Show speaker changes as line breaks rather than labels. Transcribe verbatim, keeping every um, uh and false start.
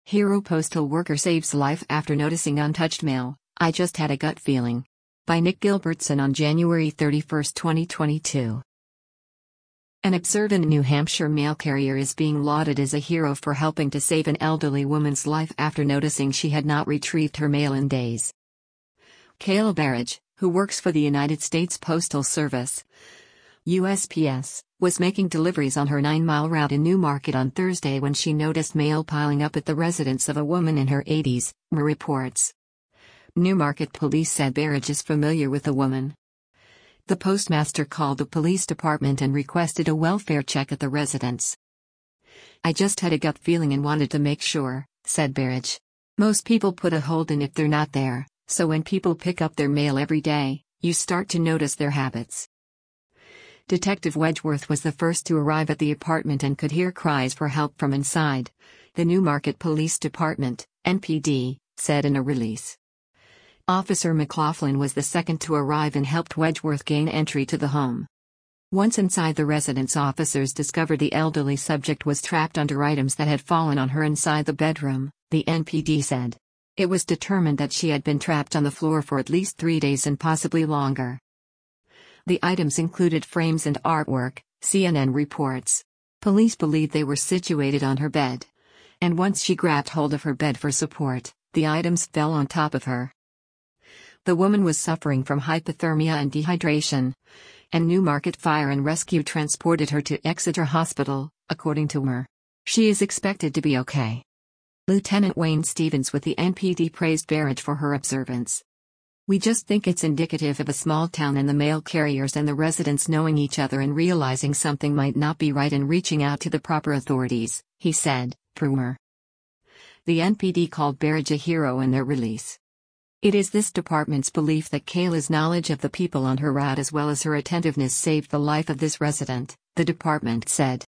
Hero postal worker saves life after noticing untouched mail. I just had a gut feeling. By Nick Gilbertson on January thirty-first, twenty twenty-two. An observant New Hampshire mail carrier is being lauded as a hero for helping to save an elderly woman's life after noticing she had not retrieved her mail in days. Kayla Barrage, who works for the United States Postal Service, U S P S, was making deliveries on her nine-mile route in Newmarket on Thursday when she noticed mail piling up at the residence of a woman in her eighties, M R reports. Newmarket police said Barrage is familiar with the woman. The postmaster called the police department and requested a welfare check at the residence. I just had a gut feeling and wanted to make sure, said Barrage. Most people put a hold in if they're not there, so when people pick up their mail every day, you start to notice their habits. Detective Wedgeworth was the first to arrive at the apartment and could hear cries for help from inside, the Newmarket Police Department, N P D, said in a release. Officer McLaughlin was the second to arrive and helped Wedgeworth gain entry to the home. Once inside the residence, officers discovered the elderly subject was trapped under items that had fallen on her inside the bedroom, the N P D said. It was determined that she had been trapped on the floor for at least three days and possibly longer. The items included frames and artwork, C N N reports. Police believed they were situated on her bed. And once she grabbed hold of her bed for support, the items fell on top of her. The woman was suffering from hypothermia and dehydration, and Newmarket Fire and Rescue transported her to Exeter Hospital, according to M R. She is expected to be okay. Lieutenant Wayne Stevens with the N P D praised Barrage for her observance. We just think it's indicative of a small town and the mail carriers and the residents knowing each other and realizing something might not be right and reaching out to the proper authorities, he said, per M R. The N P D called Barrage a hero in their release. It is this department's belief that Kayla's knowledge of the people on her route as well as her attentiveness saved the life of this resident, the department said.